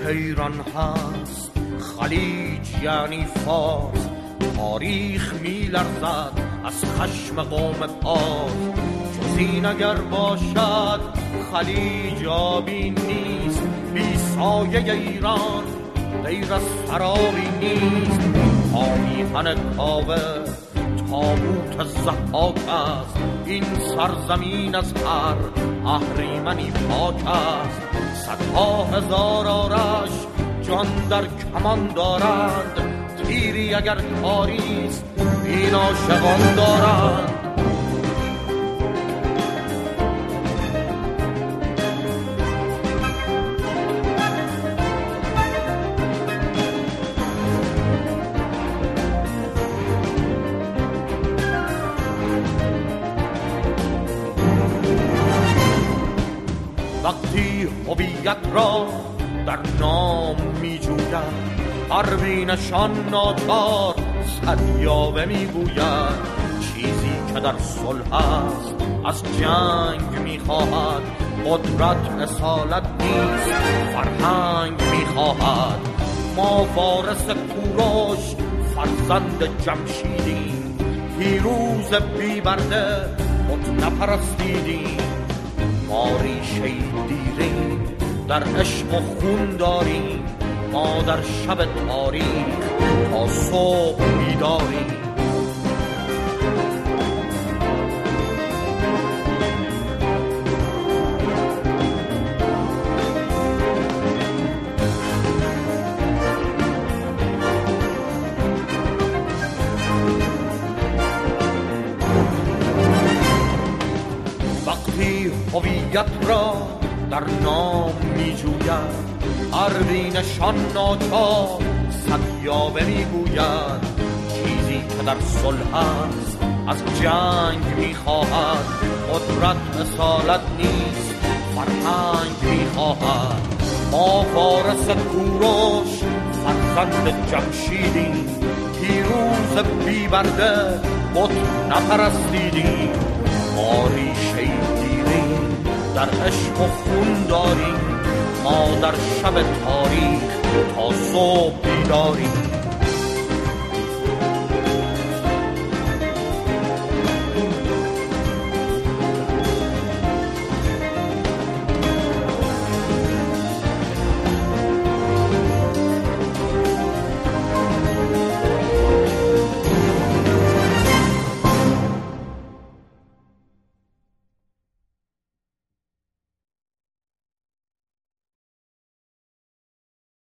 ایران هست خلیج یعنی فارس، تاریخ میلرزد از خشم قوم پارس. جز این اگر باشد خلیج آبی نیست، بی سایه ایران غیر از سرابی نیست. آمیخن کاوه تابوت ضحاک است، این سرزمین از هر اهریمنی پاک است. صدها هزار آرش جان در کمان دارند، تیری اگر کاریست این عاشقان دارند. وقتی هویت را در نام می جوید، پروینشان ناچار صد یاوه می گوید. چیزی که در صلح است از جنگ می خواهد، قدرت اصالت نیست فرهنگ می خواهد. ما وارث کوروش فرزند جمشیدیم، پیروز بی برده خود نپرستیدیم. ما ریشه دیریم در عشق و خون داریم، ما در شب تاریک تا صبح بیداریم. وقتی هویت را در نام می جوید، پروینشان ناچار صد یاوه می گوید. چیزی که در صلح است از جنگ می خواهد، قدرت اصالت نیست فرهنگ می خواهد. ما وارث کوروش فرزند جمشیدیم، پیروز بی برده بت نپرستیدیم. ما ریشه دیریم در عشق و خون داریم، ما در شب تاریک تا صبح بیداریم.